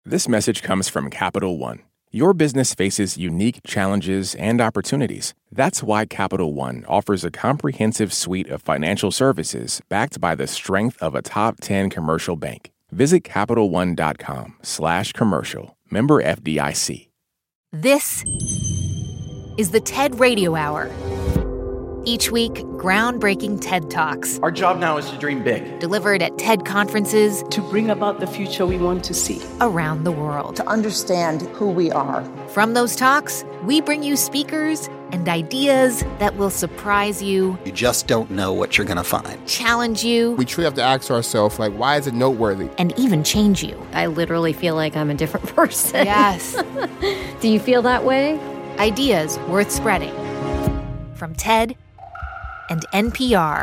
This message comes from Capital One. Your business faces unique challenges and opportunities. That's why Capital One offers a comprehensive suite of financial services backed by the strength of a top 10 commercial bank. Visit CapitalOne.com/commercial. Member FDIC. This is the TED Radio Hour. Each week, groundbreaking TED Talks. Our job now is to dream big. Delivered at TED conferences. To bring about the future we want to see. Around the world. To understand who we are. From those talks, we bring you speakers and ideas that will surprise you. You just don't know what you're going to find. Challenge you. We truly have to ask ourselves, why is it noteworthy? And even change you. I literally feel like I'm a different person. Yes. Do you feel that way? Ideas worth spreading. From TED and NPR.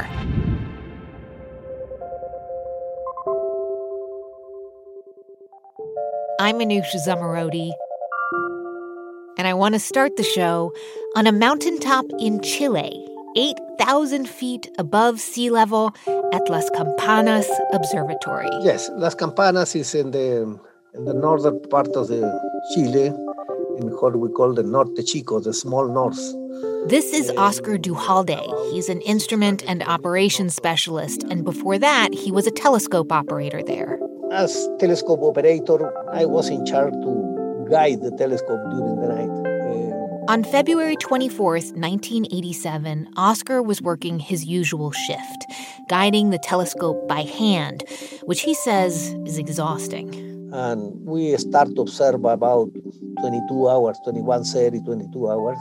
I'm Anousheh Zomorodi, and I want to start the show on a mountaintop in Chile, 8,000 feet above sea level at Las Campanas Observatory. Yes, Las Campanas is in the northern part of Chile, in what we call the Norte Chico, the small north. This is Oscar Duhalde. He's an instrument and operations specialist, and before that, he was a telescope operator there. As telescope operator, I was in charge to guide the telescope during the night. On February 24th, 1987, Oscar was working his usual shift, guiding the telescope by hand, which he says is exhausting. And we start to observe about 22 hours, 21:30, 22 hours.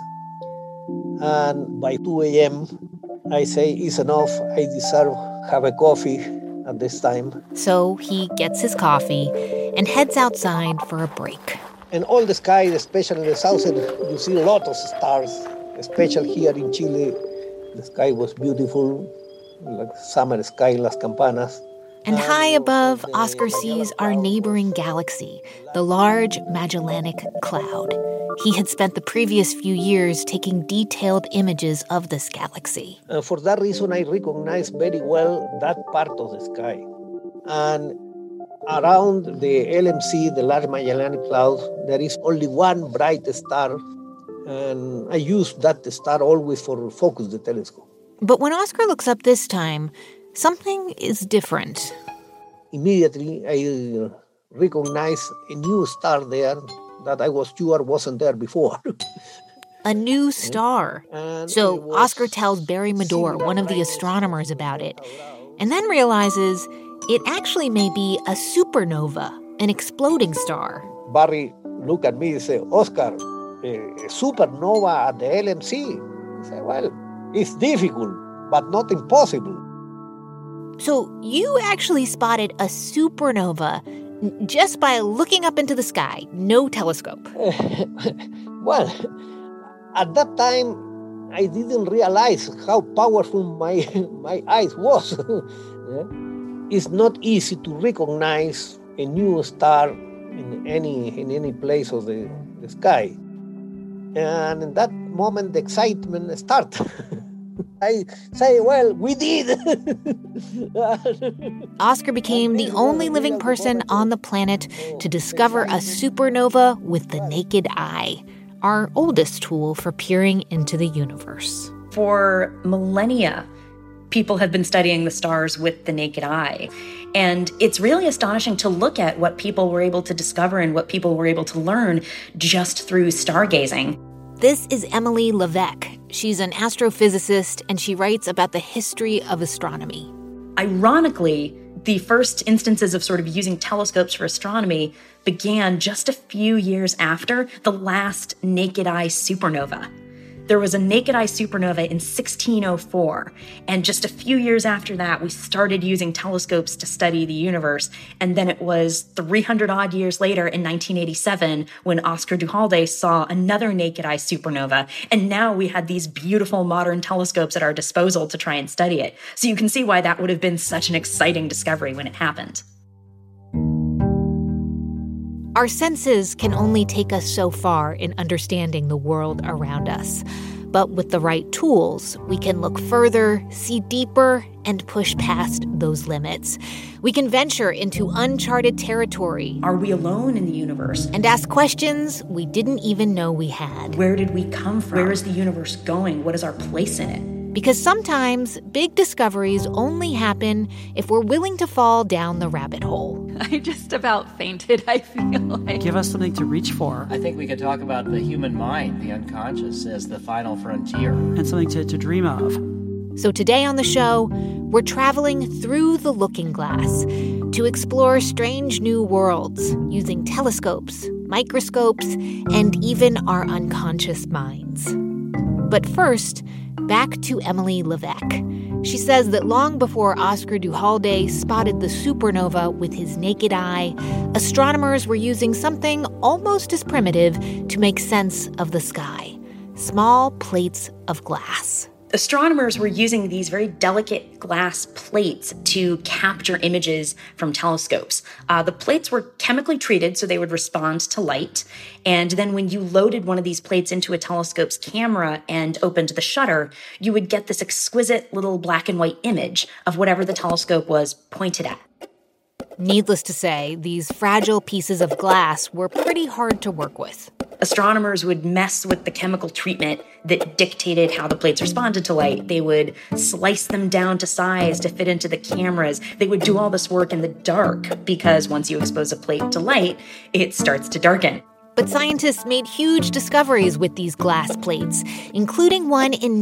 And by 2 a.m., I say, it's enough. I deserve have a coffee at this time. So he gets his coffee and heads outside for a break. And all the sky, especially in the southern, you see a lot of stars, especially here in Chile. The sky was beautiful, like summer sky, Las Campanas. And high above, Oscar sees our neighboring galaxy, the Large Magellanic Cloud. He had spent the previous few years taking detailed images of this galaxy. For that reason, I recognize very well that part of the sky. And around the LMC, the Large Magellanic Cloud, there is only one bright star. And I use that star always for focus the telescope. But when Oscar looks up this time, something is different. Immediately, I recognize a new star there that I was sure wasn't there before. A new star. So Oscar tells Barry Medor, one of the astronomers, about it, and then realizes it actually may be a supernova, an exploding star. Barry looked at me and said, Oscar, a supernova at the LMC? I said, well, it's difficult, but not impossible. So you actually spotted a supernova just by looking up into the sky, no telescope. Well, at that time, I didn't realize how powerful my eyes was. It's not easy to recognize a new star in any place of the sky. And in that moment, the excitement started. I say, well, we did. Oscar became the only living person on the planet to discover a supernova with the naked eye, our oldest tool for peering into the universe. For millennia, people have been studying the stars with the naked eye. And it's really astonishing to look at what people were able to discover and what people were able to learn just through stargazing. This is Emily Levesque. She's an astrophysicist, and she writes about the history of astronomy. Ironically, the first instances of sort of using telescopes for astronomy began just a few years after the last naked eye supernova. There was a naked eye supernova in 1604, and just a few years after that, we started using telescopes to study the universe. And then it was 300 odd years later in 1987 when Oscar Duhalde saw another naked eye supernova. And now we had these beautiful modern telescopes at our disposal to try and study it. So you can see why that would have been such an exciting discovery when it happened. Our senses can only take us so far in understanding the world around us. But with the right tools, we can look further, see deeper, and push past those limits. We can venture into uncharted territory. Are we alone in the universe? And ask questions we didn't even know we had. Where did we come from? Where is the universe going? What is our place in it? Because sometimes big discoveries only happen if we're willing to fall down the rabbit hole. I just about fainted, I feel like. Give us something to reach for. I think we could talk about the human mind, the unconscious, as the final frontier. And something to dream of. So today on the show, we're traveling through the looking glass to explore strange new worlds using telescopes, microscopes, and even our unconscious minds. But first, back to Emily Levesque. She says that long before Oscar Duhalde spotted the supernova with his naked eye, astronomers were using something almost as primitive to make sense of the sky: small plates of glass. Astronomers were using these very delicate glass plates to capture images from telescopes. The plates were chemically treated so they would respond to light. And then when you loaded one of these plates into a telescope's camera and opened the shutter, you would get this exquisite little black and white image of whatever the telescope was pointed at. Needless to say, these fragile pieces of glass were pretty hard to work with. Astronomers would mess with the chemical treatment that dictated how the plates responded to light. They would slice them down to size to fit into the cameras. They would do all this work in the dark because once you expose a plate to light, it starts to darken. But scientists made huge discoveries with these glass plates, including one in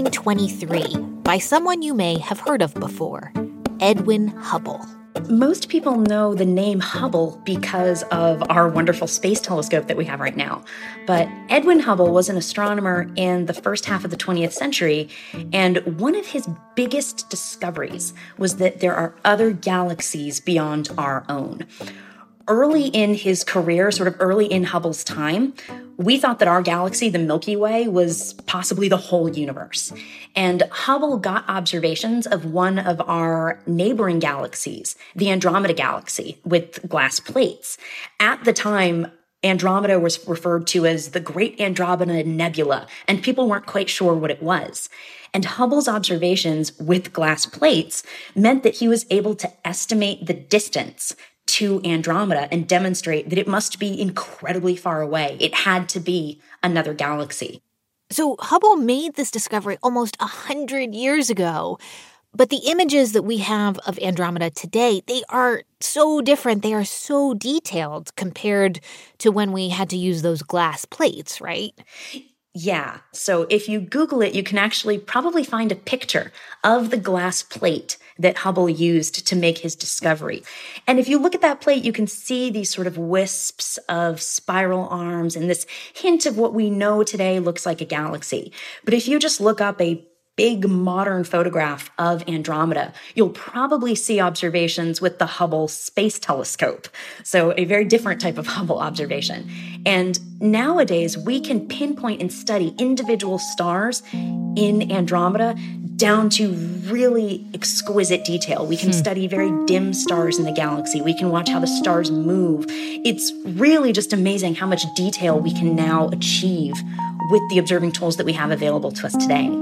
1923 by someone you may have heard of before, Edwin Hubble. Most people know the name Hubble because of our wonderful space telescope that we have right now. But Edwin Hubble was an astronomer in the first half of the 20th century, and one of his biggest discoveries was that there are other galaxies beyond our own. Early in his career, sort of early in Hubble's time, we thought that our galaxy, the Milky Way, was possibly the whole universe. And Hubble got observations of one of our neighboring galaxies, the Andromeda Galaxy, with glass plates. At the time, Andromeda was referred to as the Great Andromeda Nebula, and people weren't quite sure what it was. And Hubble's observations with glass plates meant that he was able to estimate the distance to Andromeda and demonstrate that it must be incredibly far away. It had to be another galaxy. So Hubble made this discovery almost 100 years ago. But the images that we have of Andromeda today, they are so different. They are so detailed compared to when we had to use those glass plates, right? Yeah. So if you Google it, you can actually probably find a picture of the glass plate that Hubble used to make his discovery. And if you look at that plate, you can see these sort of wisps of spiral arms and this hint of what we know today looks like a galaxy. But if you just look up a big modern photograph of Andromeda, you'll probably see observations with the Hubble Space Telescope. So a very different type of Hubble observation. And nowadays, we can pinpoint and study individual stars in Andromeda down to really exquisite detail. We can study very dim stars in the galaxy. We can watch how the stars move. It's really just amazing how much detail we can now achieve with the observing tools that we have available to us today.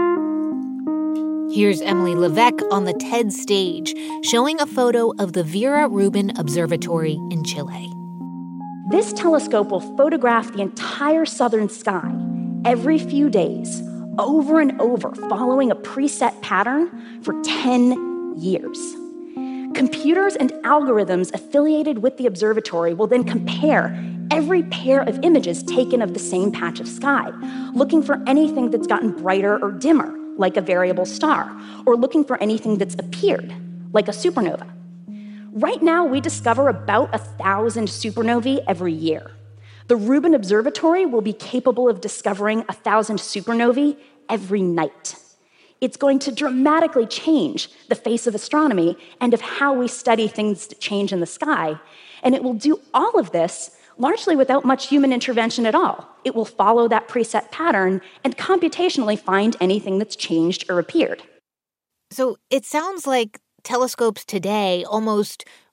Here's Emily Levesque on the TED stage, showing a photo of the Vera Rubin Observatory in Chile. This telescope will photograph the entire southern sky every few days, over and over, following a preset pattern for 10 years. Computers and algorithms affiliated with the observatory will then compare every pair of images taken of the same patch of sky, looking for anything that's gotten brighter or dimmer, like a variable star, or looking for anything that's appeared, like a supernova. Right now, we discover about 1,000 supernovae every year. The Rubin Observatory will be capable of discovering 1,000 supernovae every night. It's going to dramatically change the face of astronomy and of how we study things that change in the sky. And it will do all of this largely without much human intervention at all. It will follow that preset pattern and computationally find anything that's changed or appeared. So it sounds like telescopes today almost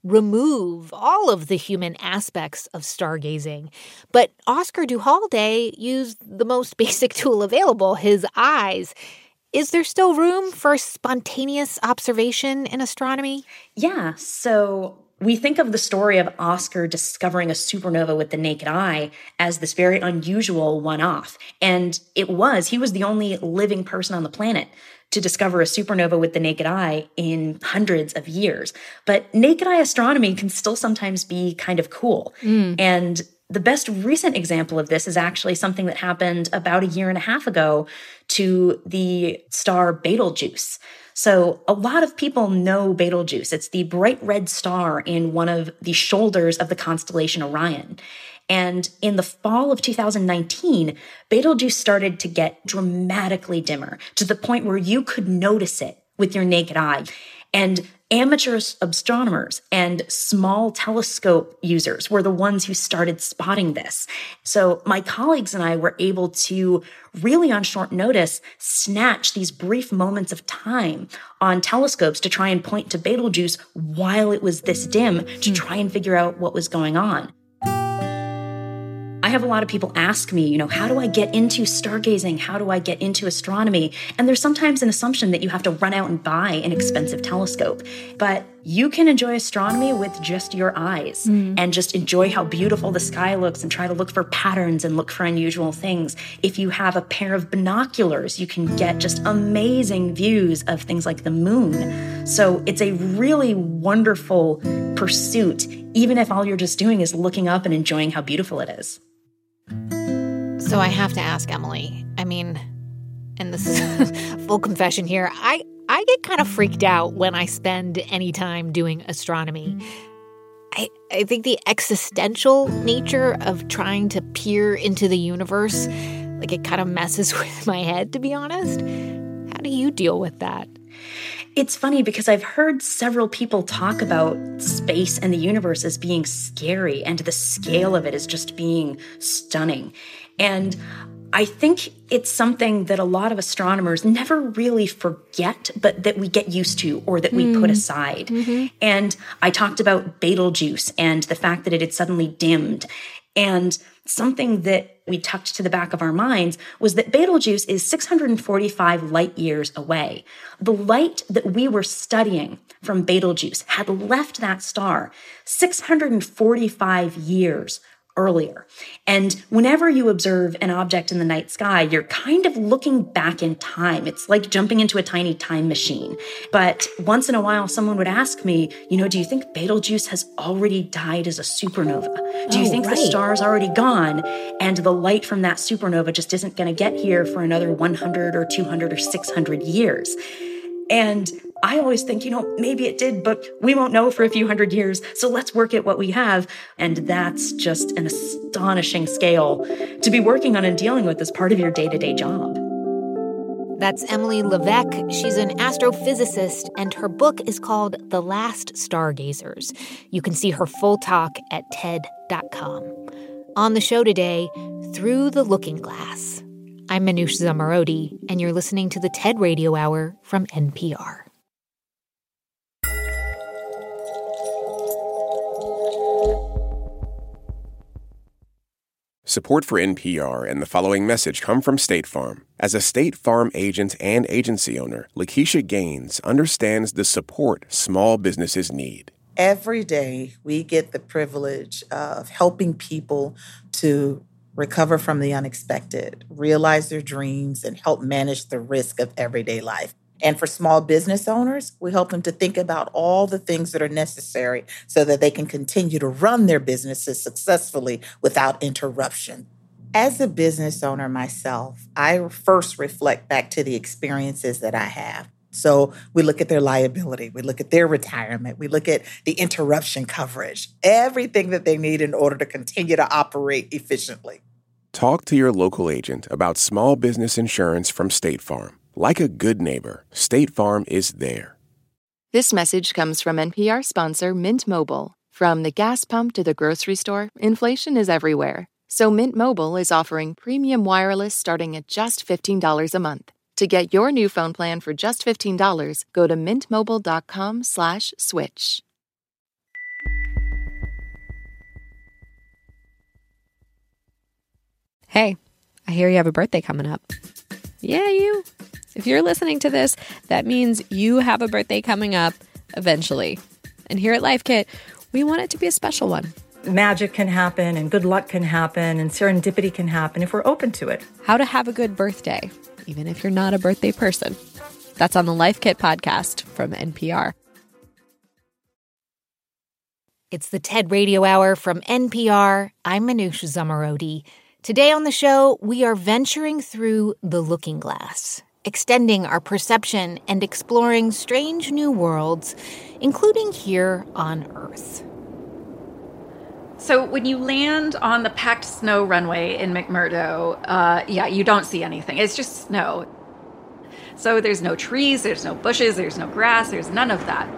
remove all of the human aspects of stargazing. But Oscar Duhalde used the most basic tool available, his eyes. Is there still room for spontaneous observation in astronomy? Yeah, so we think of the story of Oscar discovering a supernova with the naked eye as this very unusual one-off. And he was the only living person on the planet to discover a supernova with the naked eye in hundreds of years. But naked eye astronomy can still sometimes be kind of cool. And the best recent example of this is actually something that happened about a year and a half ago to the star Betelgeuse. So a lot of people know Betelgeuse. It's the bright red star in one of the shoulders of the constellation Orion. And in the fall of 2019, Betelgeuse started to get dramatically dimmer to the point where you could notice it with your naked eye. And amateur astronomers and small telescope users were the ones who started spotting this. So my colleagues and I were able to really on short notice snatch these brief moments of time on telescopes to try and point to Betelgeuse while it was this dim to try and figure out what was going on. I have a lot of people ask me, how do I get into stargazing? How do I get into astronomy? And there's sometimes an assumption that you have to run out and buy an expensive telescope. But you can enjoy astronomy with just your eyes and just enjoy how beautiful the sky looks and try to look for patterns and look for unusual things. If you have a pair of binoculars, you can get just amazing views of things like the moon. So it's a really wonderful pursuit, even if all you're just doing is looking up and enjoying how beautiful it is. So I have to ask Emily, and this is full confession here, I get kind of freaked out when I spend any time doing astronomy. I think the existential nature of trying to peer into the universe, it kind of messes with my head, to be honest. How do you deal with that? It's funny because I've heard several people talk about space and the universe as being scary and the scale of it as just being stunning. And I think it's something that a lot of astronomers never really forget, but that we get used to or that we put aside. And I talked about Betelgeuse and the fact that it had suddenly dimmed. And something that we tucked to the back of our minds was that Betelgeuse is 645 light years away. The light that we were studying from Betelgeuse had left that star 645 years earlier. And whenever you observe an object in the night sky, you're kind of looking back in time. It's like jumping into a tiny time machine. But once in a while, someone would ask me, do you think Betelgeuse has already died as a supernova? Do you think the star's already gone and the light from that supernova just isn't going to get here for another 100 or 200 or 600 years? And I always think, maybe it did, but we won't know for a few hundred years. So let's work at what we have. And that's just an astonishing scale to be working on and dealing with as part of your day-to-day job. That's Emily Levesque. She's an astrophysicist, and her book is called The Last Stargazers. You can see her full talk at TED.com. On the show today, Through the Looking Glass. I'm Manoush Zomorodi, and you're listening to the TED Radio Hour from NPR. Support for NPR and the following message come from State Farm. As a State Farm agent and agency owner, Lakeisha Gaines understands the support small businesses need. Every day, we get the privilege of helping people to recover from the unexpected, realize their dreams, and help manage the risk of everyday life. And for small business owners, we help them to think about all the things that are necessary so that they can continue to run their businesses successfully without interruption. As a business owner myself, I first reflect back to the experiences that I have. So we look at their liability, we look at their retirement, we look at the interruption coverage, everything that they need in order to continue to operate efficiently. Talk to your local agent about small business insurance from State Farm. Like a good neighbor, State Farm is there. This message comes from NPR sponsor Mint Mobile. From the gas pump to the grocery store, inflation is everywhere. So Mint Mobile is offering premium wireless starting at just $15 a month. To get your new phone plan for just $15, go to mintmobile.com/switch. Hey, I hear you have a birthday coming up. Yeah, you. If you're listening to this, that means you have a birthday coming up eventually. And here at Life Kit, we want it to be a special one. Magic can happen and good luck can happen and serendipity can happen if we're open to it. How to have a good birthday, even if you're not a birthday person. That's on the Life Kit podcast from NPR. It's the TED Radio Hour from NPR. I'm Manoush Zomorodi. Today on the show, we are venturing through the looking glass, extending our perception and exploring strange new worlds, including here on Earth. So when you land on the packed snow runway in McMurdo, you don't see anything. It's just snow. So there's no trees, there's no bushes, there's no grass, there's none of that.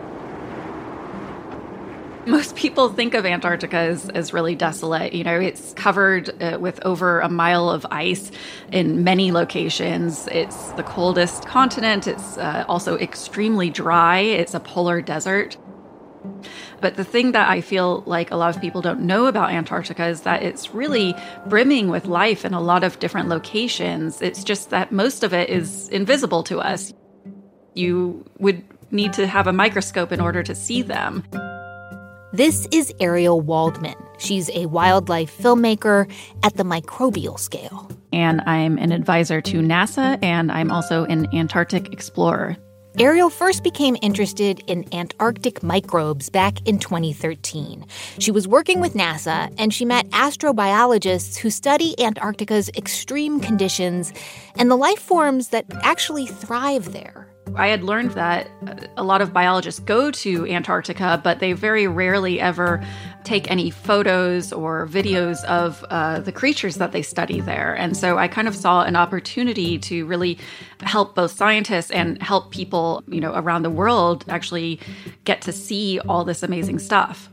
Most people think of Antarctica as really desolate. You know, it's covered with over a mile of ice in many locations. It's the coldest continent. It's also extremely dry. It's a polar desert. But the thing that I feel like a lot of people don't know about Antarctica is that it's really brimming with life in a lot of different locations. It's just that most of it is invisible to us. You would need to have a microscope in order to see them. This is Ariel Waldman. She's a wildlife filmmaker at the microbial scale. And I'm an advisor to NASA, and I'm also an Antarctic explorer. Ariel first became interested in Antarctic microbes back in 2013. She was working with NASA, and she met astrobiologists who study Antarctica's extreme conditions and the life forms that actually thrive there. I had learned that a lot of biologists go to Antarctica, but they very rarely ever take any photos or videos of the creatures that they study there. And so I kind of saw an opportunity to really help both scientists and help people, you know, around the world actually get to see all this amazing stuff.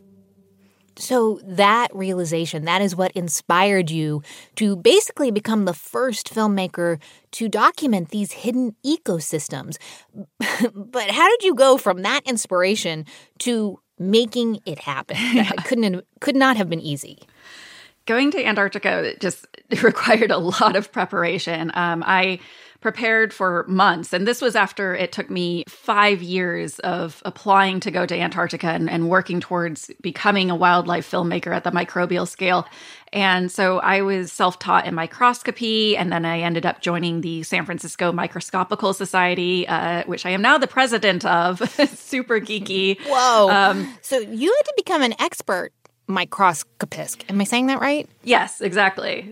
So that realization, that is what inspired you to basically become the first filmmaker to document these hidden ecosystems. But how did you go from that inspiration to making it happen? That could not have been easy. Going to Antarctica just required a lot of preparation. I prepared for months. And this was after it took me 5 years of applying to go to Antarctica and working towards becoming a wildlife filmmaker at the microbial scale. And so I was self-taught in microscopy, and then I ended up joining the San Francisco Microscopical Society, which I am now the president of. Super geeky. Whoa. So you had to become an expert microscopist. Am I saying that right? Yes, exactly.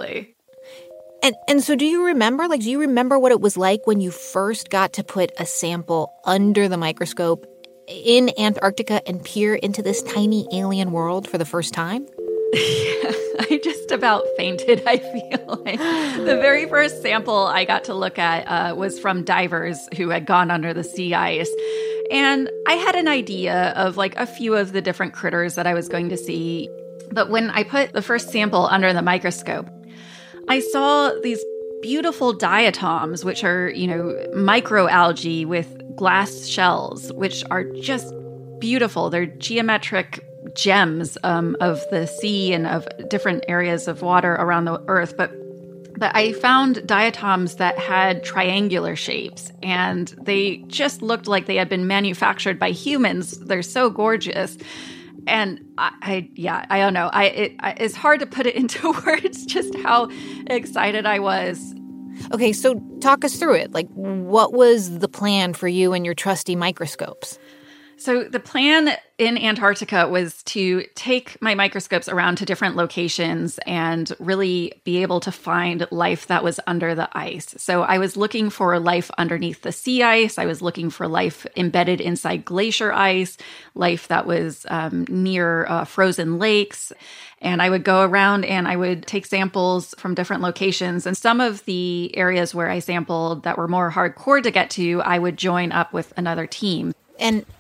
And so do you remember what it was like when you first got to put a sample under the microscope in Antarctica and peer into this tiny alien world for the first time? Yeah, I just about fainted, I feel like. The very first sample I got to look at was from divers who had gone under the sea ice. And I had an idea of like a few of the different critters that I was going to see. But when I put the first sample under the microscope, I saw these beautiful diatoms, which are, you know, microalgae with glass shells, which are just beautiful. They're geometric gems of the sea and of different areas of water around the earth. But I found diatoms that had triangular shapes, and they just looked like they had been manufactured by humans. They're so gorgeous. And I don't know. It's hard to put it into words just how excited I was. Okay, so talk us through it. Like, what was the plan for you and your trusty microscopes? So the plan in Antarctica was to take my microscopes around to different locations and really be able to find life that was under the ice. So I was looking for life underneath the sea ice. I was looking for life embedded inside glacier ice, life that was near frozen lakes. And I would go around and I would take samples from different locations. And some of the areas where I sampled that were more hardcore to get to, I would join up with another team. And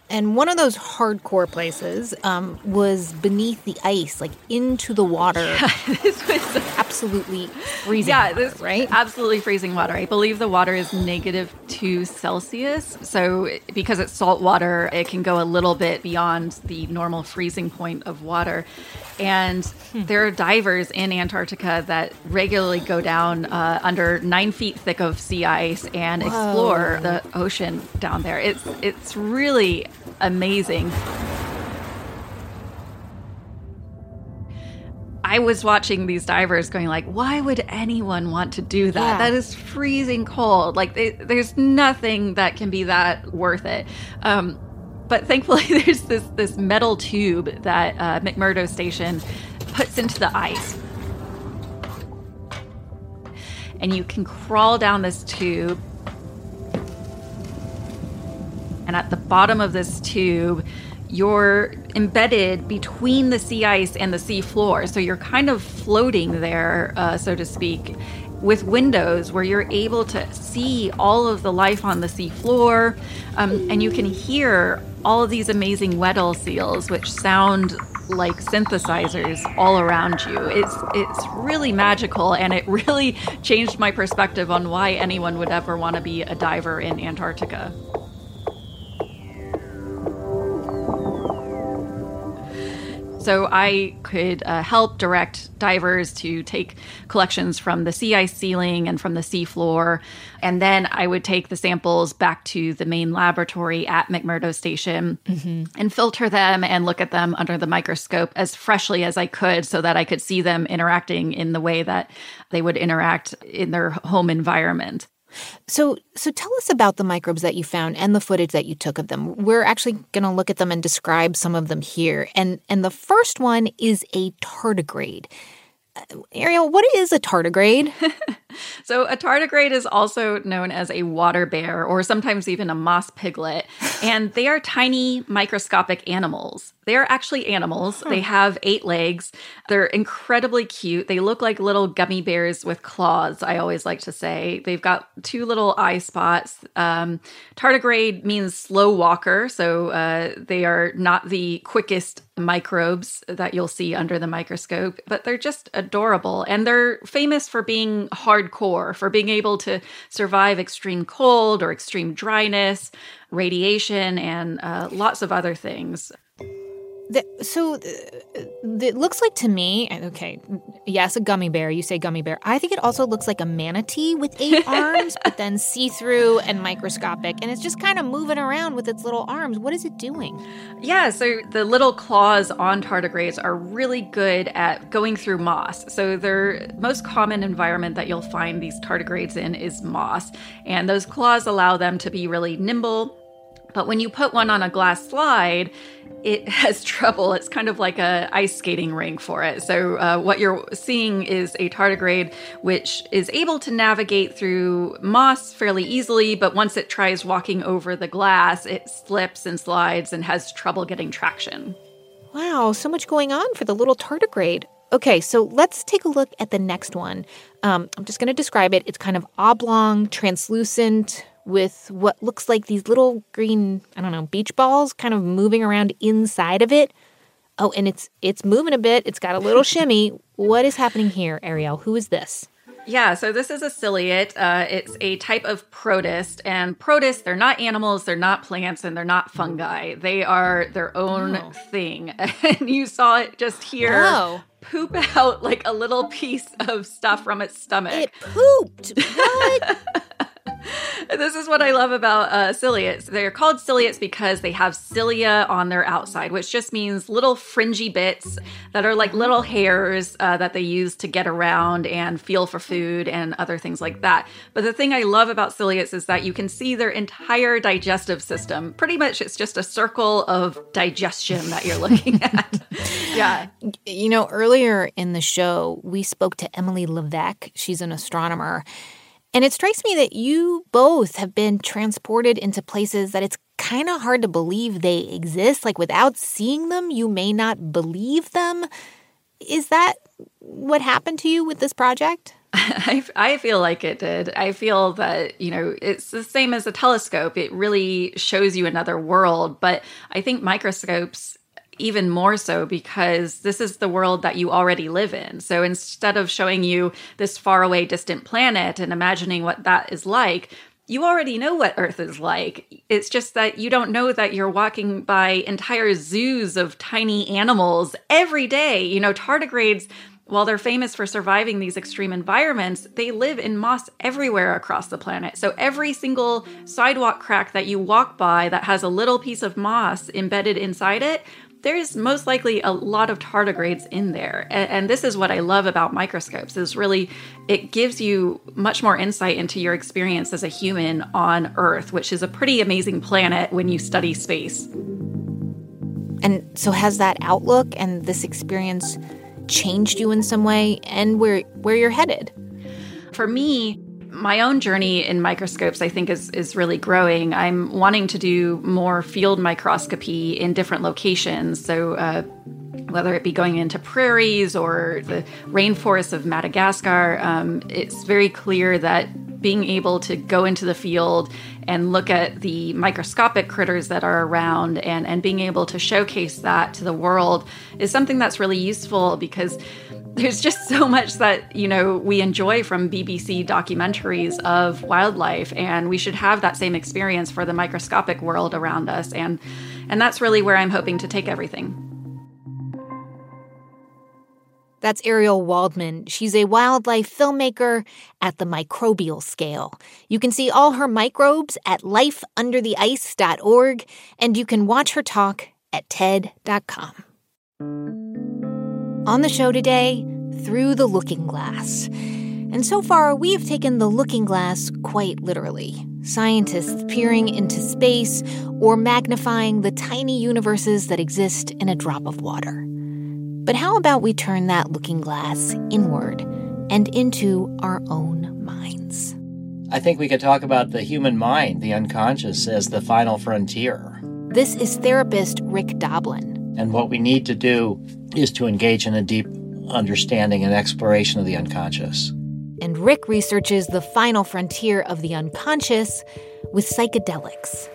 And one of those hardcore places was beneath the ice, like into the water. Yeah, this was absolutely freezing water, right? Absolutely freezing water. I believe the water is -2 Celsius. So because it's salt water, it can go a little bit beyond the normal freezing point of water. And there are divers in Antarctica that regularly go down under 9 feet thick of sea ice and explore the ocean down there. It's really amazing. I was watching these divers going like, why would anyone want to do that? Yeah. That is freezing cold. Like there's nothing that can be that worth it. But thankfully there's this metal tube that McMurdo Station puts into the ice. And you can crawl down this tube. And at the bottom of this tube, you're embedded between the sea ice and the sea floor. So you're kind of floating there, so to speak, with windows where you're able to see all of the life on the sea floor. And you can hear all of these amazing Weddell seals, which sound like synthesizers all around you. It's really magical, and it really changed my perspective on why anyone would ever want to be a diver in Antarctica. So I could help direct divers to take collections from the sea ice ceiling and from the sea floor. And then I would take the samples back to the main laboratory at McMurdo Station and filter them and look at them under the microscope as freshly as I could so that I could see them interacting in the way that they would interact in their home environment. So tell us about the microbes that you found and the footage that you took of them. We're actually going to look at them and describe some of them here. And the first one is a tardigrade. Ariel, what is a tardigrade? So a tardigrade is also known as a water bear or sometimes even a moss piglet. And they are tiny microscopic animals. They are actually animals. They have 8 legs. They're incredibly cute. They look like little gummy bears with claws, I always like to say. They've got 2 little eye spots. Tardigrade means slow walker. So they are not the quickest microbes that you'll see under the microscope, but they're just adorable. And they're famous for being hardcore, for being able to survive extreme cold or extreme dryness, radiation, and lots of other things. It looks like to me, okay, yes, a gummy bear. You say gummy bear. I think it also looks like a manatee with 8 arms, but then see-through and microscopic. And it's just kind of moving around with its little arms. What is it doing? Yeah, so the little claws on tardigrades are really good at going through moss. So their most common environment that you'll find these tardigrades in is moss. And those claws allow them to be really nimble. But when you put one on a glass slide, it has trouble. It's kind of like a ice skating rink for it. So what you're seeing is a tardigrade which is able to navigate through moss fairly easily, but once it tries walking over the glass, it slips and slides and has trouble getting traction. Wow, so much going on for the little tardigrade. Okay, so let's take a look at the next one. I'm just going to describe it. It's kind of oblong, translucent, with what looks like these little green, beach balls kind of moving around inside of it. Oh, and it's moving a bit. It's got a little shimmy. What is happening here, Ariel? Who is this? Yeah, so this is a ciliate. It's a type of protist. And protists, they're not animals, they're not plants, and they're not fungi. They are their own thing. And you saw it just here poop out like a little piece of stuff from its stomach. It pooped. What? This is what I love about ciliates. They're called ciliates because they have cilia on their outside, which just means little fringy bits that are like little hairs that they use to get around and feel for food and other things like that. But the thing I love about ciliates is that you can see their entire digestive system. Pretty much it's just a circle of digestion that you're looking at. Yeah. Earlier in the show, we spoke to Emily Levesque. She's an astronomer. And it strikes me that you both have been transported into places that it's kind of hard to believe they exist. Like without seeing them, you may not believe them. Is that what happened to you with this project? I feel like it did. I feel that, it's the same as a telescope. It really shows you another world. But I think microscopes even more so, because this is the world that you already live in. So instead of showing you this faraway distant planet and imagining what that is like, you already know what Earth is like. It's just that you don't know that you're walking by entire zoos of tiny animals every day. Tardigrades, while they're famous for surviving these extreme environments, they live in moss everywhere across the planet. So every single sidewalk crack that you walk by that has a little piece of moss embedded inside it, there's most likely a lot of tardigrades in there. And this is what I love about microscopes, is really it gives you much more insight into your experience as a human on Earth, which is a pretty amazing planet when you study space. And so has that outlook and this experience changed you in some way, and where you're headed? For me, my own journey in microscopes, I think, is really growing. I'm wanting to do more field microscopy in different locations. So whether it be going into prairies or the rainforests of Madagascar, it's very clear that being able to go into the field and look at the microscopic critters that are around and being able to showcase that to the world is something that's really useful, because there's just so much that, we enjoy from BBC documentaries of wildlife, and we should have that same experience for the microscopic world around us. And that's really where I'm hoping to take everything. That's Ariel Waldman. She's a wildlife filmmaker at the microbial scale. You can see all her microbes at lifeundertheice.org, and you can watch her talk at TED.com. On the show today, Through the Looking Glass. And so far, we've taken the looking glass quite literally. Scientists peering into space or magnifying the tiny universes that exist in a drop of water. But how about we turn that looking glass inward and into our own minds? I think we could talk about the human mind, the unconscious, as the final frontier. This is therapist Rick Doblin. And what we need to do is to engage in a deep understanding and exploration of the unconscious. And Rick researches the final frontier of the unconscious with psychedelics.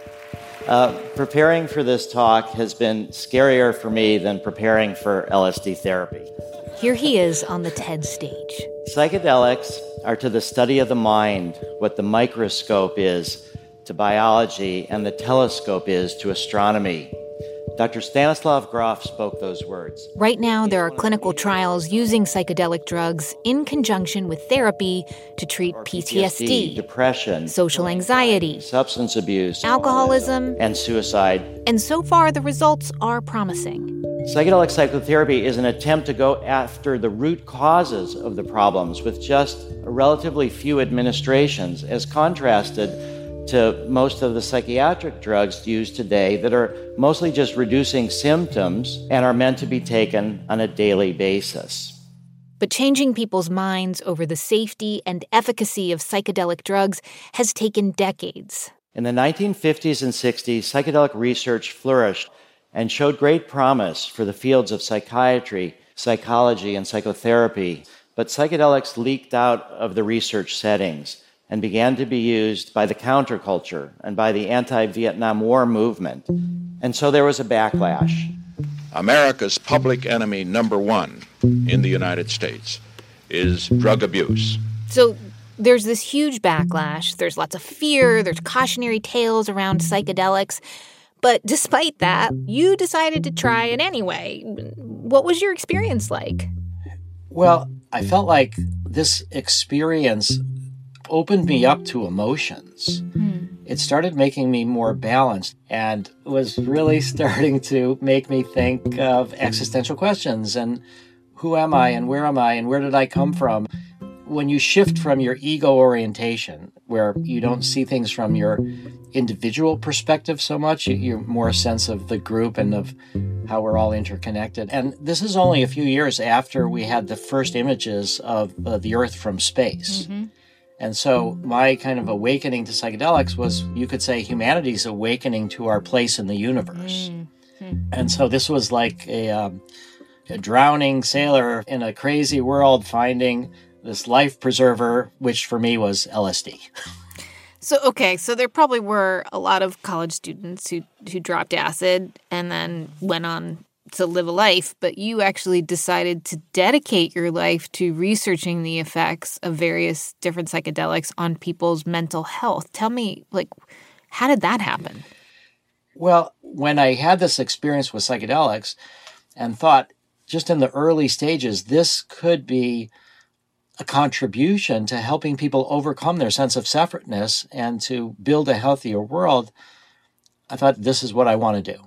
Preparing for this talk has been scarier for me than preparing for LSD therapy. Here he is on the TED stage. Psychedelics are to the study of the mind what the microscope is to biology and the telescope is to astronomy. Dr. Stanislav Grof spoke those words. Right now, there are clinical trials using psychedelic drugs in conjunction with therapy to treat PTSD, depression, social anxiety, substance abuse, alcoholism, and suicide. And so far, the results are promising. Psychedelic psychotherapy is an attempt to go after the root causes of the problems with just relatively few administrations, as contrasted to most of the psychiatric drugs used today that are mostly just reducing symptoms and are meant to be taken on a daily basis. But changing people's minds over the safety and efficacy of psychedelic drugs has taken decades. In the 1950s and 60s, psychedelic research flourished and showed great promise for the fields of psychiatry, psychology, and psychotherapy. But psychedelics leaked out of the research settings and began to be used by the counterculture and by the anti-Vietnam War movement. And so there was a backlash. America's public enemy number one in the United States is drug abuse. So there's this huge backlash. There's lots of fear. There's cautionary tales around psychedelics. But despite that, you decided to try it anyway. What was your experience like? Well, I felt like this experience opened me up to emotions. It started making me more balanced and was really starting to make me think of existential questions and who am I and where did I come from? When you shift from your ego orientation, where you don't see things from your individual perspective so much, you're more a sense of the group and of how we're all interconnected. And this is only a few years after we had the first images of the Earth from space. Mm-hmm. And so my kind of awakening to psychedelics was, you could say, humanity's awakening to our place in the universe. Mm-hmm. And so this was like a drowning sailor in a crazy world finding this life preserver, which for me was LSD. So there probably were a lot of college students who dropped acid and then went on to live a life, but you actually decided to dedicate your life to researching the effects of various different psychedelics on people's mental health. Tell me, how did that happen? Well, when I had this experience with psychedelics and thought just in the early stages, this could be a contribution to helping people overcome their sense of separateness and to build a healthier world, I thought this is what I want to do.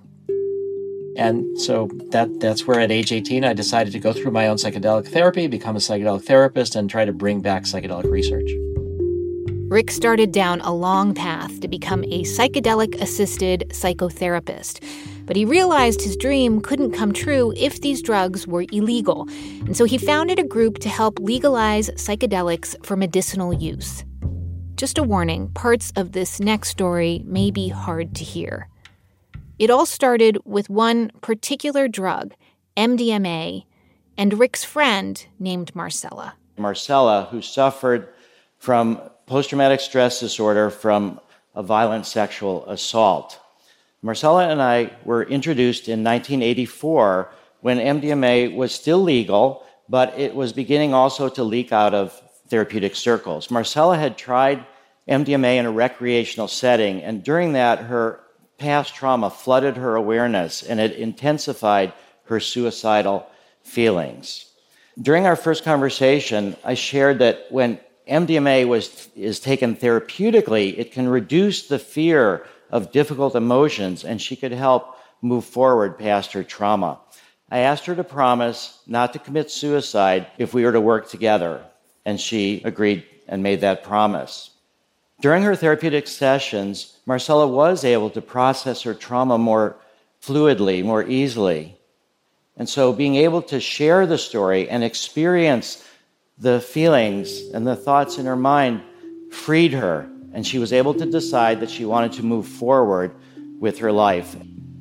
And so that's where at age 18, I decided to go through my own psychedelic therapy, become a psychedelic therapist, and try to bring back psychedelic research. Rick started down a long path to become a psychedelic-assisted psychotherapist. But he realized his dream couldn't come true if these drugs were illegal. And so he founded a group to help legalize psychedelics for medicinal use. Just a warning, parts of this next story may be hard to hear. It all started with one particular drug, MDMA, and Rick's friend named Marcella. Marcella, who suffered from post-traumatic stress disorder from a violent sexual assault. Marcella and I were introduced in 1984 when MDMA was still legal, but it was beginning also to leak out of therapeutic circles. Marcella had tried MDMA in a recreational setting, and during that, her past trauma flooded her awareness, and it intensified her suicidal feelings. During our first conversation, I shared that when MDMA is taken therapeutically, it can reduce the fear of difficult emotions, and she could help move forward past her trauma. I asked her to promise not to commit suicide if we were to work together, and she agreed and made that promise. During her therapeutic sessions, Marcella was able to process her trauma more fluidly, more easily. And so being able to share the story and experience the feelings and the thoughts in her mind freed her, and she was able to decide that she wanted to move forward with her life.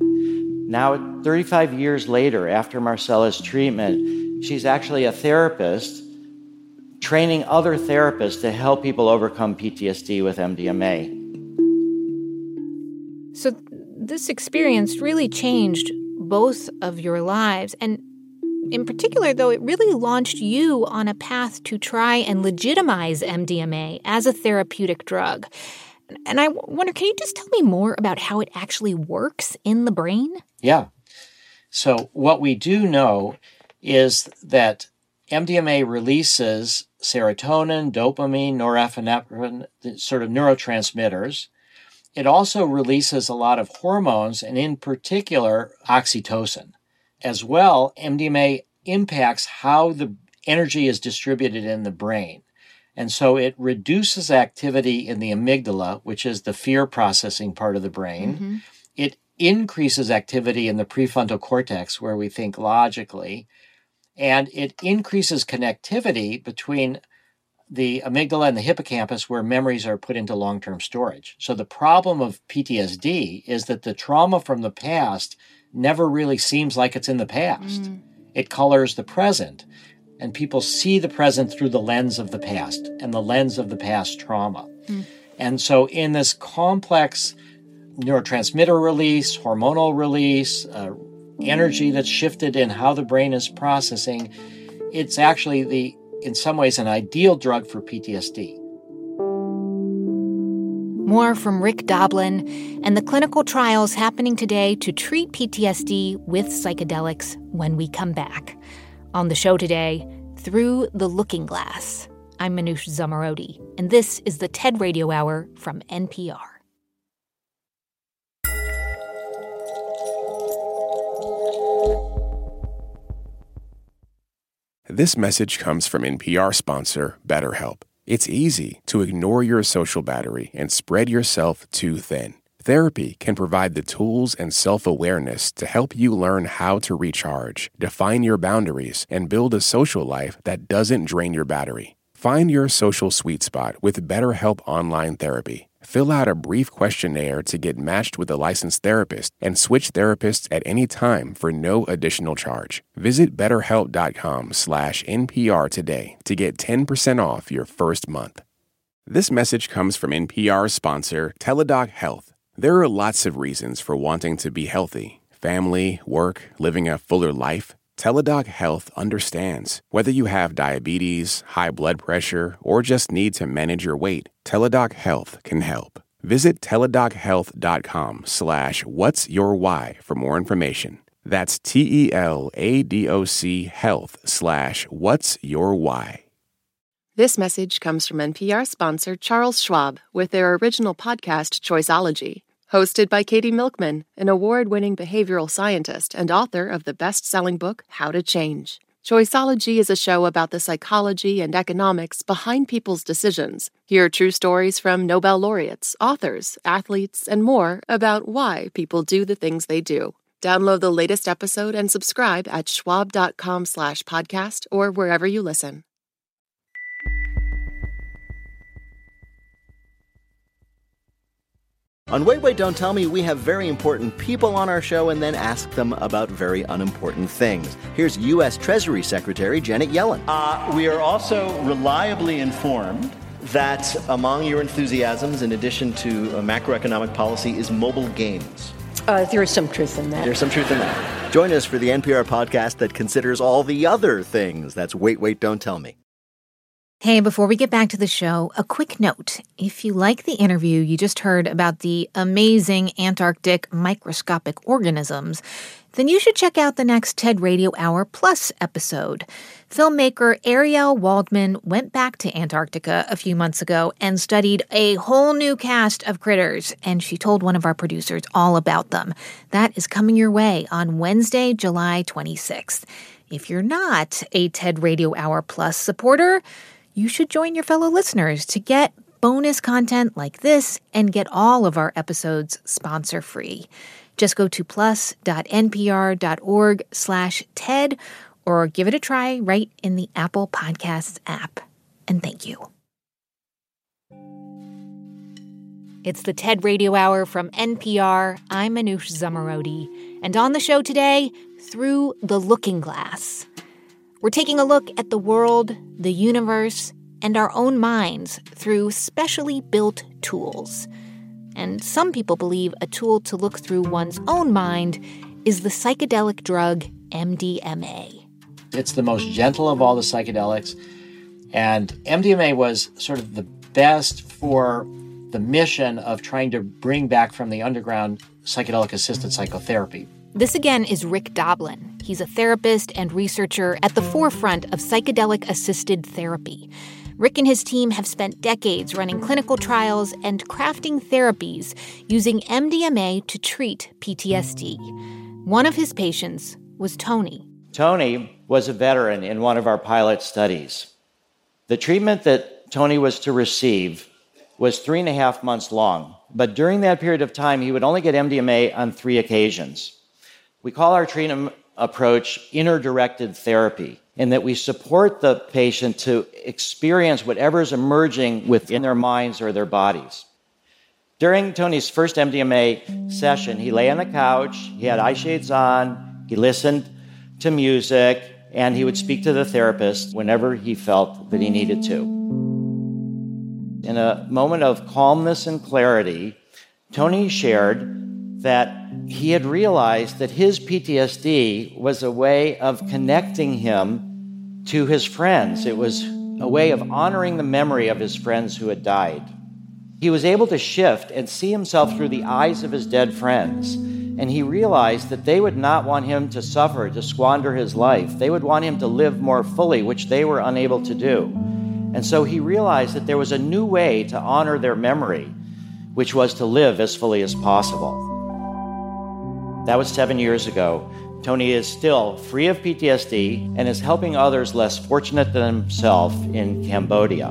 Now, 35 years later, after Marcella's treatment, she's actually a therapist training other therapists to help people overcome PTSD with MDMA. So this experience really changed both of your lives, and in particular, though, it really launched you on a path to try and legitimize MDMA as a therapeutic drug. And I wonder, can you just tell me more about how it actually works in the brain? Yeah. So what we do know is that MDMA releases serotonin, dopamine, norepinephrine, sort of neurotransmitters. It also releases a lot of hormones, and in particular, oxytocin. As well, MDMA impacts how the energy is distributed in the brain. And so it reduces activity in the amygdala, which is the fear processing part of the brain. Mm-hmm. It increases activity in the prefrontal cortex, where we think logically. And it increases connectivity between the amygdala and the hippocampus, where memories are put into long-term storage. So the problem of PTSD is that the trauma from the past never really seems like it's in the past. It colors the present, and people see the present through the lens of the past and the lens of the past trauma. And so in this complex neurotransmitter release, hormonal release, energy that's shifted in how the brain is processing, it's actually in some ways an ideal drug for PTSD. More from Rick Doblin and the clinical trials happening today to treat PTSD with psychedelics when we come back. On the show today, Through the Looking Glass. I'm Manoush Zomorodi, and this is the TED Radio Hour from NPR. This message comes from NPR sponsor BetterHelp. It's easy to ignore your social battery and spread yourself too thin. Therapy can provide the tools and self-awareness to help you learn how to recharge, define your boundaries, and build a social life that doesn't drain your battery. Find your social sweet spot with BetterHelp Online Therapy. Fill out a brief questionnaire to get matched with a licensed therapist and switch therapists at any time for no additional charge. Visit BetterHelp.com/NPR today to get 10% off your first month. This message comes from NPR sponsor Teladoc Health. There are lots of reasons for wanting to be healthy. Family, work, living a fuller life. Teladoc Health understands. Whether you have diabetes, high blood pressure, or just need to manage your weight, Teladoc Health can help. Visit teladochealth.com/what's your why for more information. That's TELADOC health/what's your why. This message comes from NPR sponsor Charles Schwab with their original podcast, Choiceology. Hosted by Katie Milkman, an award-winning behavioral scientist and author of the best-selling book, How to Change. Choiceology is a show about the psychology and economics behind people's decisions. Hear true stories from Nobel laureates, authors, athletes, and more about why people do the things they do. Download the latest episode and subscribe at schwab.com/podcast or wherever you listen. On Wait, Wait, Don't Tell Me, we have very important people on our show and then ask them about very unimportant things. Here's U.S. Treasury Secretary Janet Yellen. We are also reliably informed that among your enthusiasms, in addition to macroeconomic policy, is mobile games. There is some truth in that. There's some truth in that. Join us for the NPR podcast that considers all the other things. That's Wait, Wait, Don't Tell Me. Hey, before we get back to the show, a quick note. If you like the interview you just heard about the amazing Antarctic microscopic organisms, then you should check out the next TED Radio Hour Plus episode. Filmmaker Ariel Waldman went back to Antarctica a few months ago and studied a whole new cast of critters, and she told one of our producers all about them. That is coming your way on Wednesday, July 26th. If you're not a TED Radio Hour Plus supporter, you should join your fellow listeners to get bonus content like this and get all of our episodes sponsor-free. Just go to plus.npr.org/TED or give it a try right in the Apple Podcasts app. And thank you. It's the TED Radio Hour from NPR. I'm Manoush Zomorodi. And on the show today, Through the Looking Glass. We're taking a look at the world, the universe, and our own minds through specially built tools. And some people believe a tool to look through one's own mind is the psychedelic drug MDMA. It's the most gentle of all the psychedelics, and MDMA was sort of the best for the mission of trying to bring back from the underground psychedelic-assisted psychotherapy. This again is Rick Doblin. He's a therapist and researcher at the forefront of psychedelic-assisted therapy. Rick and his team have spent decades running clinical trials and crafting therapies using MDMA to treat PTSD. One of his patients was Tony. Tony was a veteran in one of our pilot studies. The treatment that Tony was to receive was 3.5 months long, but during that period of time, he would only get MDMA on 3 occasions. We call our treatment approach inner-directed therapy, in that we support the patient to experience whatever is emerging within their minds or their bodies. During Tony's first MDMA session, he lay on the couch, he had eye shades on, he listened to music, and he would speak to the therapist whenever he felt that he needed to. In a moment of calmness and clarity, Tony shared that he had realized that his PTSD was a way of connecting him to his friends. It was a way of honoring the memory of his friends who had died. He was able to shift and see himself through the eyes of his dead friends, and he realized that they would not want him to suffer, to squander his life. They would want him to live more fully, which they were unable to do. And so he realized that there was a new way to honor their memory, which was to live as fully as possible. That was 7 years ago. Tony is still free of PTSD and is helping others less fortunate than himself in Cambodia.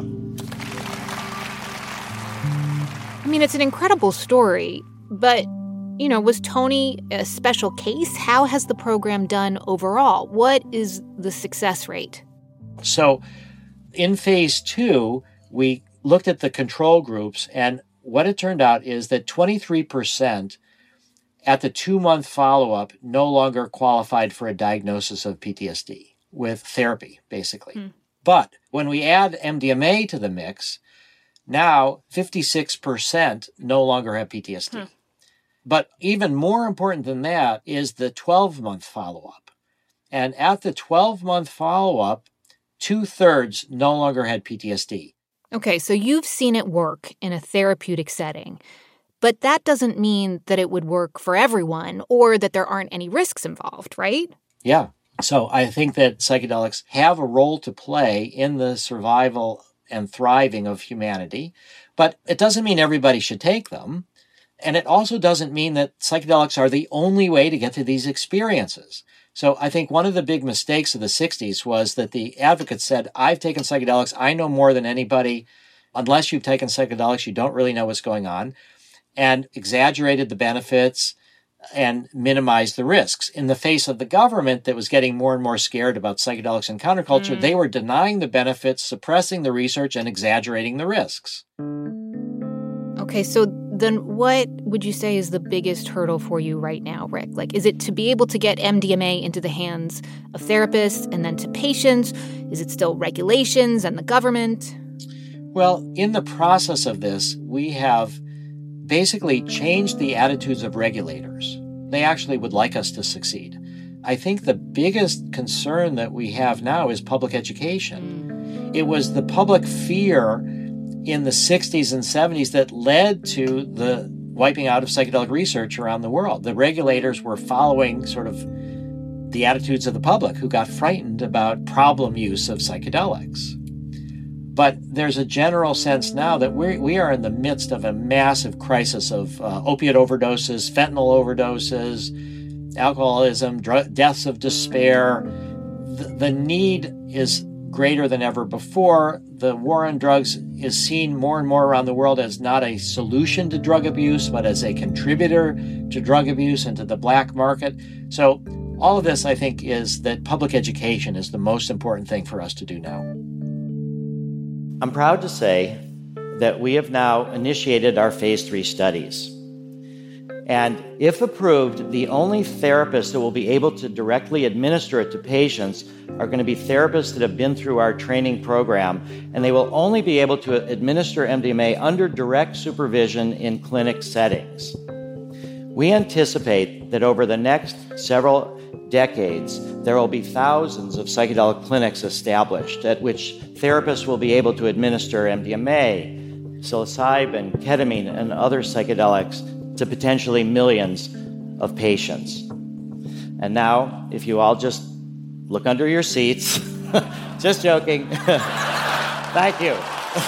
I mean, it's an incredible story, but, was Tony a special case? How has the program done overall? What is the success rate? So in phase 2, we looked at the control groups, and what it turned out is that 23% at the 2-month follow-up no longer qualified for a diagnosis of PTSD with therapy, basically. But when we add MDMA to the mix, now 56% no longer have PTSD. But even more important than that is the 12-month follow-up. And at the 12-month follow-up, 2/3 no longer had PTSD. Okay, so you've seen it work in a therapeutic setting, but that doesn't mean that it would work for everyone or that there aren't any risks involved, right? Yeah. So I think that psychedelics have a role to play in the survival and thriving of humanity, but it doesn't mean everybody should take them. And it also doesn't mean that psychedelics are the only way to get to these experiences. So I think one of the big mistakes of the 60s was that the advocates said, I've taken psychedelics, I know more than anybody. Unless you've taken psychedelics, you don't really know what's going on, and exaggerated the benefits and minimized the risks. In the face of the government that was getting more and more scared about psychedelics and counterculture, they were denying the benefits, suppressing the research, and exaggerating the risks. Okay, so then what would you say is the biggest hurdle for you right now, Rick? Like, is it to be able to get MDMA into the hands of therapists and then to patients? Is it still regulations and the government? Well, in the process of this, we have basically changed the attitudes of regulators. They actually would like us to succeed. I think the biggest concern that we have now is public education. It was the public fear in the 60s and 70s that led to the wiping out of psychedelic research around the world. The regulators were following sort of the attitudes of the public who got frightened about problem use of psychedelics. But there's a general sense now that we are in the midst of a massive crisis of opiate overdoses, fentanyl overdoses, alcoholism, deaths of despair. The need is greater than ever before. The war on drugs is seen more and more around the world as not a solution to drug abuse, but as a contributor to drug abuse and to the black market. So all of this, I think, is that public education is the most important thing for us to do now. I'm proud to say that we have now initiated our phase 3 studies. And if approved, the only therapists that will be able to directly administer it to patients are going to be therapists that have been through our training program, and they will only be able to administer MDMA under direct supervision in clinic settings. We anticipate that over the next several decades, there will be thousands of psychedelic clinics established at which therapists will be able to administer MDMA, psilocybin, ketamine, and other psychedelics to potentially millions of patients. And now, if you all just look under your seats, just joking. Thank you.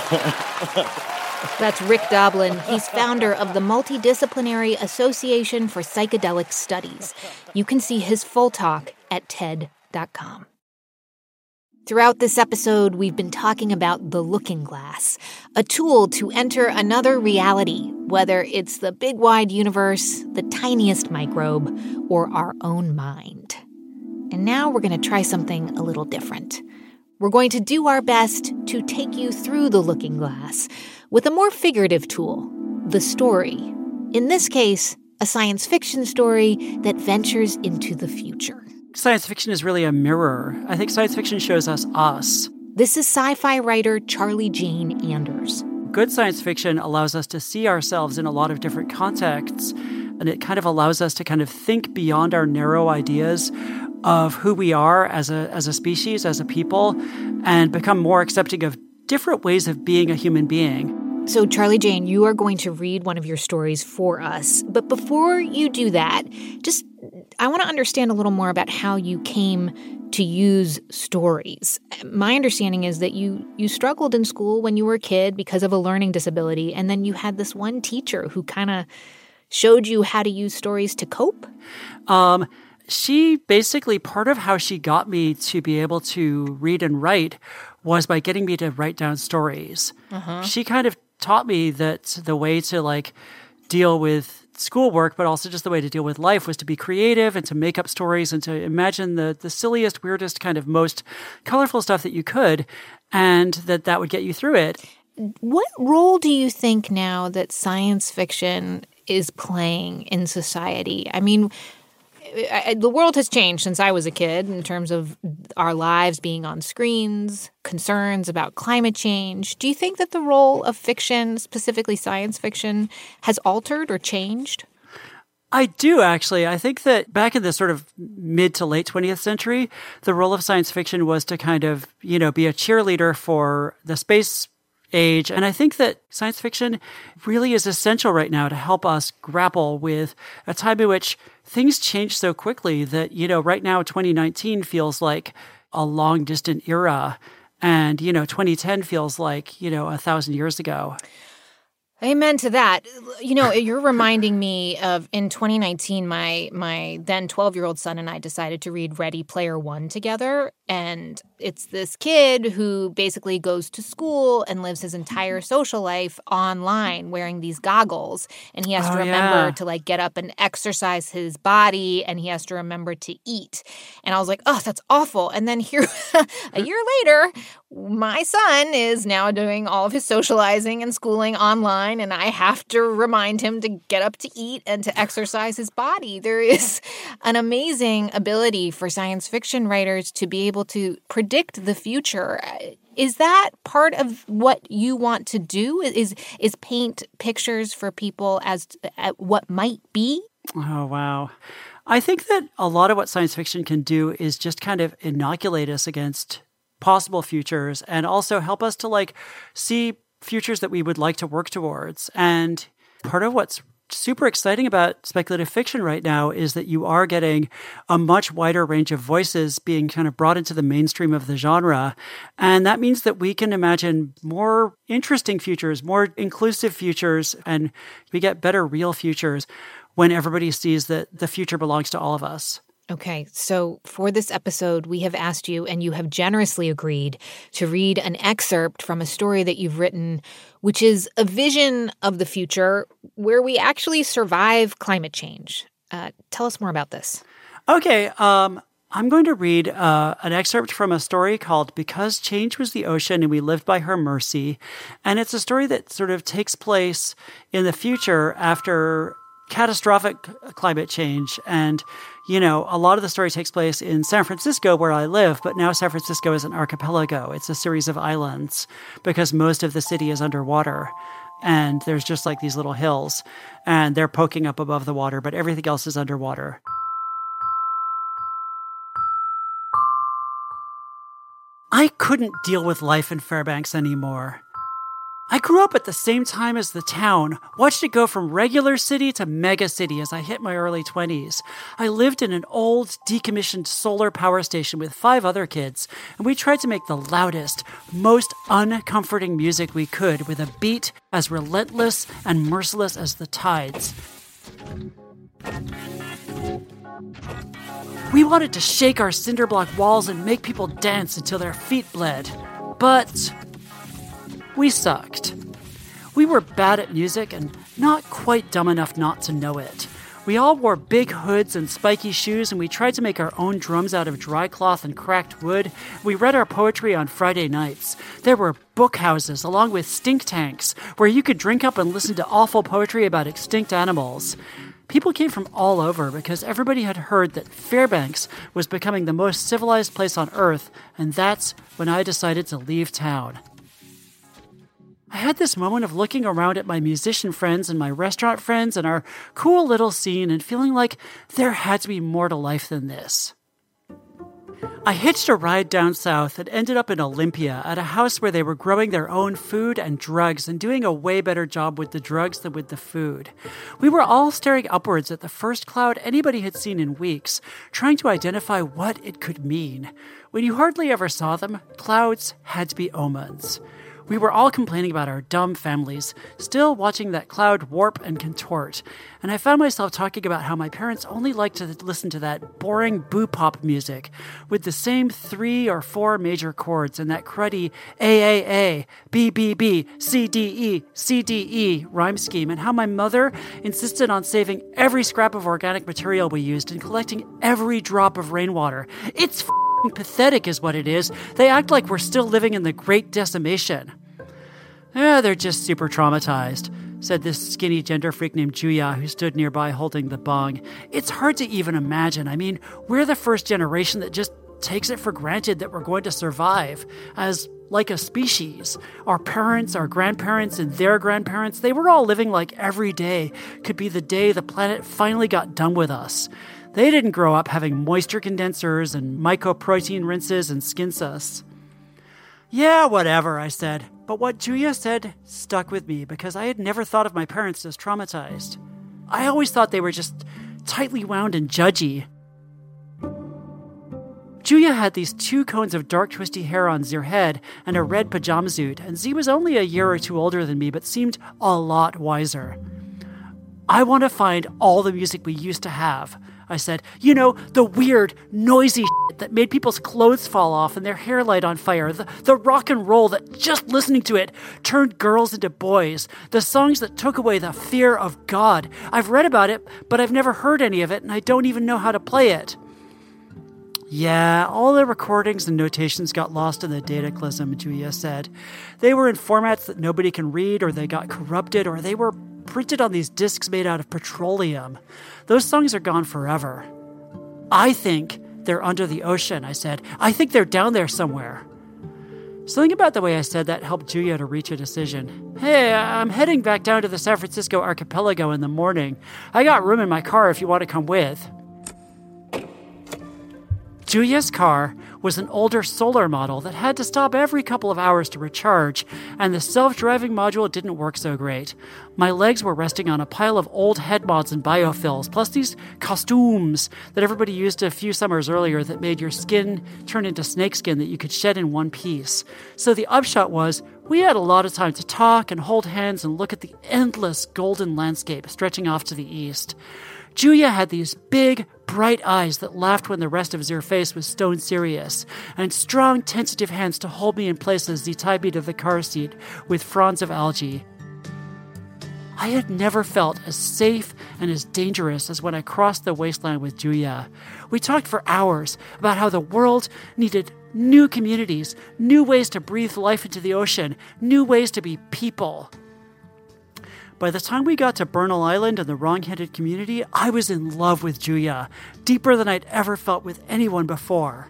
That's Rick Doblin. He's founder of the Multidisciplinary Association for Psychedelic Studies. You can see his full talk at TED.com. Throughout this episode, we've been talking about the looking glass, a tool to enter another reality, whether it's the big wide universe, the tiniest microbe, or our own mind. And now we're going to try something a little different. We're going to do our best to take you through the looking glass with a more figurative tool, the story. In this case, a science fiction story that ventures into the future. Science fiction is really a mirror. I think science fiction shows us. This is sci-fi writer Charlie Jane Anders. Good science fiction allows us to see ourselves in a lot of different contexts, and it kind of allows us to kind of think beyond our narrow ideas of who we are as a species, as a people, and become more accepting of different ways of being a human being. So, Charlie Jane, you are going to read one of your stories for us. But before you do that, I want to understand a little more about how you came to use stories. My understanding is that you struggled in school when you were a kid because of a learning disability, and then you had this one teacher who kind of showed you how to use stories to cope? She basically, part of how she got me to be able to read and write was by getting me to write down stories. Uh-huh. She kind of taught me that the way to deal with schoolwork, but also just the way to deal with life was to be creative and to make up stories and to imagine the silliest, weirdest, kind of most colorful stuff that you could, and that would get you through it. what role do you think now that science fiction is playing in society? I mean, the world has changed since I was a kid in terms of our lives being on screens, concerns about climate change. Do you think that the role of fiction, specifically science fiction, has altered or changed? I do, actually. I think that back in the sort of mid to late 20th century, the role of science fiction was to kind of, be a cheerleader for the space age. And I think that science fiction really is essential right now to help us grapple with a time in which things change so quickly that, right now 2019 feels like a long distant era. And, 2010 feels like, 1,000 years ago. Amen to that. You're reminding me of in 2019, my then 12-year-old son and I decided to read Ready Player One together. And it's this kid who basically goes to school and lives his entire social life online wearing these goggles. And he has to remember to get up and exercise his body, and he has to remember to eat. And I was like, oh, that's awful. And then here, a year later, my son is now doing all of his socializing and schooling online, and I have to remind him to get up to eat and to exercise his body. There is an amazing ability for science fiction writers to be able to predict the future. Is that part of what you want to do? Is paint pictures for people as what might be? Oh, wow. I think that a lot of what science fiction can do is just kind of inoculate us against possible futures and also help us to see futures that we would like to work towards. And part of what's super exciting about speculative fiction right now is that you are getting a much wider range of voices being kind of brought into the mainstream of the genre. And that means that we can imagine more interesting futures, more inclusive futures, and we get better real futures when everybody sees that the future belongs to all of us. Okay, so for this episode, we have asked you, and you have generously agreed, to read an excerpt from a story that you've written, which is a vision of the future where we actually survive climate change. Tell us more about this. Okay, I'm going to read an excerpt from a story called Because Change Was the Ocean and We Lived by Her Mercy. And it's a story that sort of takes place in the future after catastrophic climate change. And, a lot of the story takes place in San Francisco, where I live, but now San Francisco is an archipelago. It's a series of islands because most of the city is underwater. And there's just these little hills, and they're poking up above the water, but everything else is underwater. I couldn't deal with life in Fairbanks anymore. I grew up at the same time as the town, watched it go from regular city to mega city as I hit my early 20s. I lived in an old, decommissioned solar power station with 5 other kids, and we tried to make the loudest, most uncomforting music we could with a beat as relentless and merciless as the tides. We wanted to shake our cinder block walls and make people dance until their feet bled. But we sucked. We were bad at music and not quite dumb enough not to know it. We all wore big hoods and spiky shoes, and we tried to make our own drums out of dry cloth and cracked wood. We read our poetry on Friday nights. There were book houses along with stink tanks where you could drink up and listen to awful poetry about extinct animals. People came from all over because everybody had heard that Fairbanks was becoming the most civilized place on Earth, and that's when I decided to leave town. I had this moment of looking around at my musician friends and my restaurant friends and our cool little scene and feeling like there had to be more to life than this. I hitched a ride down south and ended up in Olympia at a house where they were growing their own food and drugs and doing a way better job with the drugs than with the food. We were all staring upwards at the first cloud anybody had seen in weeks, trying to identify what it could mean. When you hardly ever saw them, clouds had to be omens. We were all complaining about our dumb families, still watching that cloud warp and contort. And I found myself talking about how my parents only liked to listen to that boring boo-pop music with the same 3 or 4 major chords and that cruddy AAA, BBB, CDE, CDE rhyme scheme, and how my mother insisted on saving every scrap of organic material we used and collecting every drop of rainwater. It's pathetic is what it is. They act like we're still living in the Great Decimation. They're just super traumatized, said this skinny gender freak named Julia who stood nearby holding the bong. It's hard to even imagine. I mean, we're the first generation that just takes it for granted that we're going to survive as like a species. Our parents, our grandparents, and their grandparents, they were all living like every day could be the day the planet finally got done with us. They didn't grow up having moisture condensers and mycoprotein rinses and skin sus. Yeah, whatever, I said. But what Julia said stuck with me because I had never thought of my parents as traumatized. I always thought they were just tightly wound and judgy. Julia had these 2 cones of dark twisty hair on her head and a red pajama suit, and Z was only a year or 2 older than me but seemed a lot wiser. I want to find all the music we used to have, I said. You know, the weird, noisy shit that made people's clothes fall off and their hair light on fire. The rock and roll that just listening to it turned girls into boys. The songs that took away the fear of God. I've read about it, but I've never heard any of it, and I don't even know how to play it. Yeah, all the recordings and notations got lost in the dataclysm, Julia said. They were in formats that nobody can read, or they got corrupted, or they were printed on these discs made out of petroleum. Those songs are gone forever. I think they're under the ocean, I said. I think they're down there somewhere. Something about the way I said that helped Julia to reach a decision. Hey, I'm heading back down to the San Francisco archipelago in the morning. I got room in my car if you want to come with. Julia's car was an older solar model that had to stop every couple of hours to recharge, and the self-driving module didn't work so great. My legs were resting on a pile of old head mods and biofills, plus these costumes that everybody used a few summers earlier that made your skin turn into snakeskin that you could shed in one piece. So the upshot was, we had a lot of time to talk and hold hands and look at the endless golden landscape stretching off to the east. Julia had these big, bright eyes that laughed when the rest of her face was stone serious, and strong, tentative hands to hold me in place as they tied me to the car seat with fronds of algae. I had never felt as safe and as dangerous as when I crossed the wasteland with Julia. We talked for hours about how the world needed new communities, new ways to breathe life into the ocean, new ways to be people. By the time we got to Bernal Island and the wrong-headed community, I was in love with Julia, deeper than I'd ever felt with anyone before.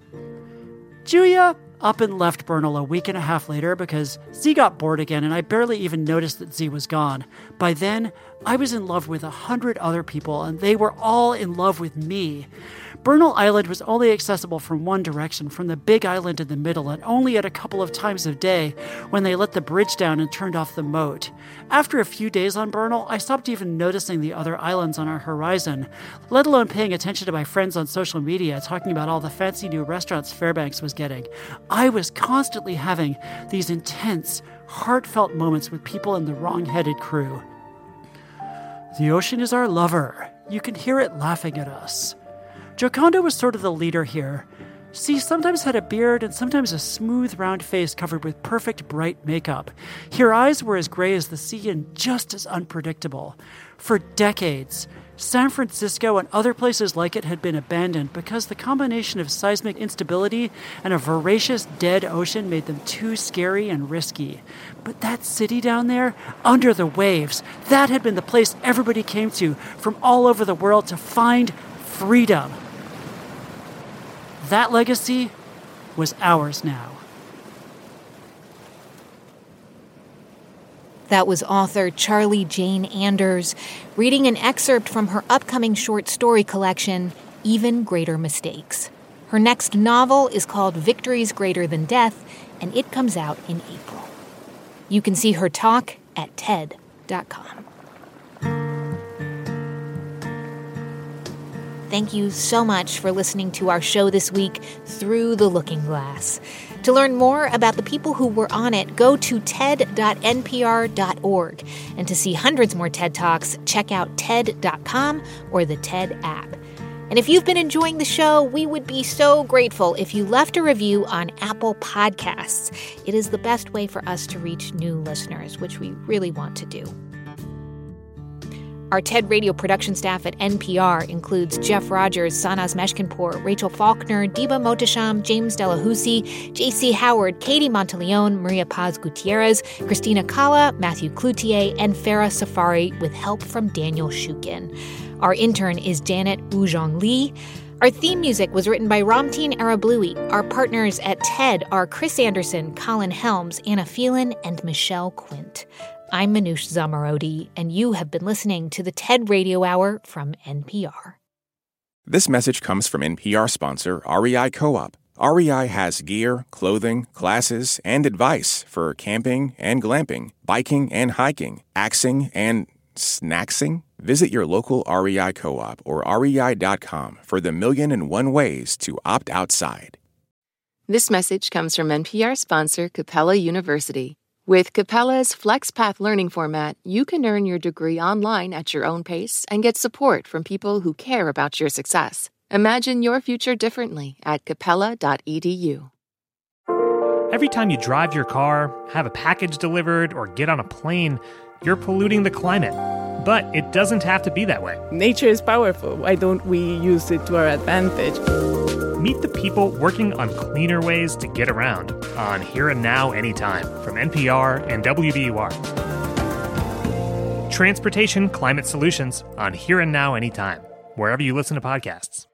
Julia up and left Bernal a week and a half later because Z got bored again and I barely even noticed that Z was gone. By then, I was in love with 100 other people and they were all in love with me. Bernal Island was only accessible from one direction, from the big island in the middle, and only at a couple of times of day when they let the bridge down and turned off the moat. After a few days on Bernal, I stopped even noticing the other islands on our horizon, let alone paying attention to my friends on social media talking about all the fancy new restaurants Fairbanks was getting. I was constantly having these intense, heartfelt moments with people in the wrong-headed crew. The ocean is our lover. You can hear it laughing at us. Joconda was sort of the leader here. She sometimes had a beard and sometimes a smooth, round face covered with perfect, bright makeup. Her eyes were as gray as the sea and just as unpredictable. For decades, San Francisco and other places like it had been abandoned because the combination of seismic instability and a voracious, dead ocean made them too scary and risky. But that city down there, under the waves, that had been the place everybody came to from all over the world to find freedom. That legacy was ours now. That was author Charlie Jane Anders reading an excerpt from her upcoming short story collection, Even Greater Mistakes. Her next novel is called Victories Greater Than Death, and it comes out in April. You can see her talk at TED.com. Thank you so much for listening to our show this week, Through the Looking Glass. To learn more about the people who were on it, go to ted.npr.org. And to see hundreds more TED Talks, check out TED.com or the TED app. And if you've been enjoying the show, we would be so grateful if you left a review on Apple Podcasts. It is the best way for us to reach new listeners, which we really want to do. Our TED Radio production staff at NPR includes Jeff Rogers, Sanaz Meshkinpour, Rachel Faulkner, Diba Mohtasham, James Delahousie, J.C. Howard, Katie Monteleone, Maria Paz Gutierrez, Christina Kala, Matthew Cloutier, and Farah Safari, with help from Daniel Shukin. Our intern is Janet Woo-Jong Lee. Our theme music was written by Ramteen Arablouei. Our partners at TED are Chris Anderson, Colin Helms, Anna Phelan, and Michelle Quint. I'm Manoush Zomorodi, and you have been listening to the TED Radio Hour from NPR. This message comes from NPR sponsor REI Co-op. REI has gear, clothing, classes, and advice for camping and glamping, biking and hiking, axing and snacksing. Visit your local REI Co-op or rei.com for the 1,000,001 ways to opt outside. This message comes from NPR sponsor Capella University. With Capella's FlexPath learning format, you can earn your degree online at your own pace and get support from people who care about your success. Imagine your future differently at capella.edu. Every time you drive your car, have a package delivered, or get on a plane, you're polluting the climate. But it doesn't have to be that way. Nature is powerful. Why don't we use it to our advantage? Meet the people working on cleaner ways to get around on Here and Now Anytime from NPR and WBUR. Transportation Climate Solutions on Here and Now Anytime, wherever you listen to podcasts.